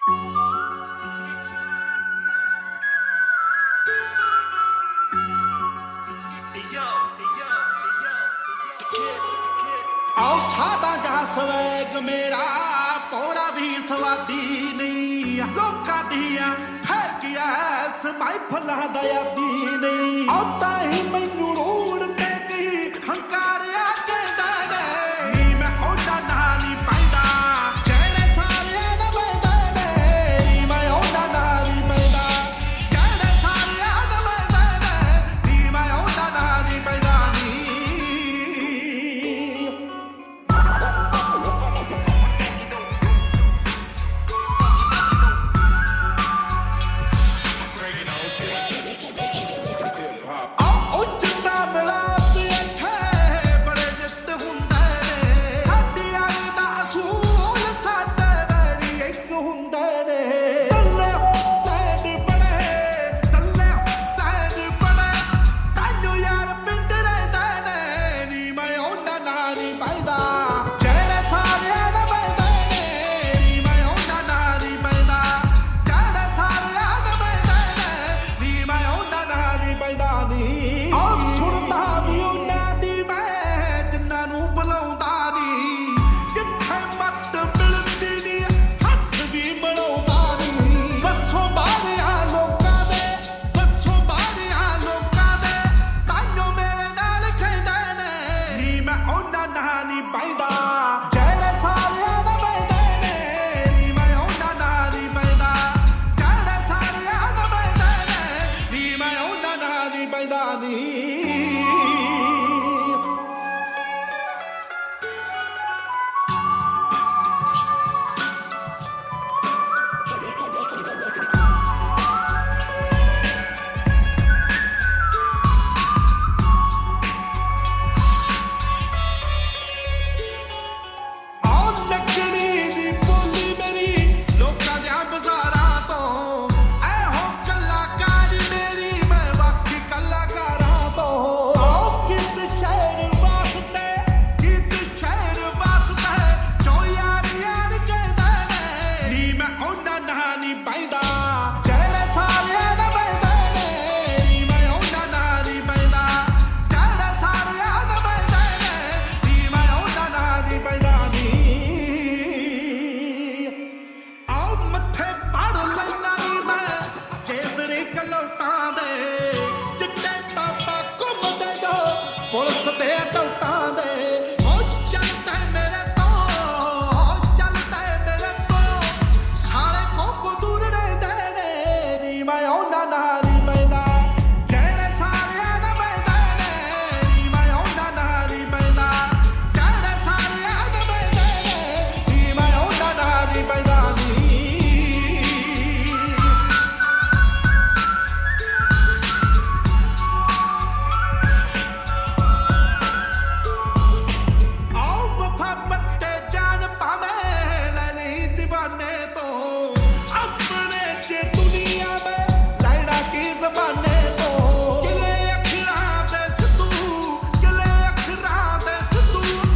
ਸਾਡਾ ਸਵੈਗ ਮੇਰਾ ਪੌੜਾ ਵੀ ਸਵਾਦੀ ਨਹੀਂ ਲੋਕਾਂ ਦੀਆਂ ਫੈਕੀਆਂ ਮਹਿਫਲਾਂ ਦਾ ਯਾਦੀ ਨਹੀਂ ਆਉਂਦਾ ਹੀ ਮੈਨੂੰ ਰੋੜ ਤੇ ਨਹੀਂ ਹੰਕਾਰਿਆ ਕਹਿੰਦਾ ਨੇ ਮੈਂ ਉਹਦਾ ਨਾਂ ਨਹੀਂ ਪੈਂਦਾ ਜਿਹੜੇ ਸਾਰਿਆਂ ਦਾ ਪੈਂਦਾ ਨੇ ਮੈਂ ਉਹਦਾ ਨਾਂ ਨਹੀਂ ਪੈਂਦਾ ਜਿਹੜੇ ਸਾਰਿਆਂ ਦਾ ਪੈਂਦਾ ਨੇ ਮੈਂ ਉਹਦਾ ਨਾਂ ਨਹੀਂ ਪੈਂਦਾ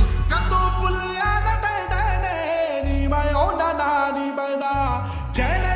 Can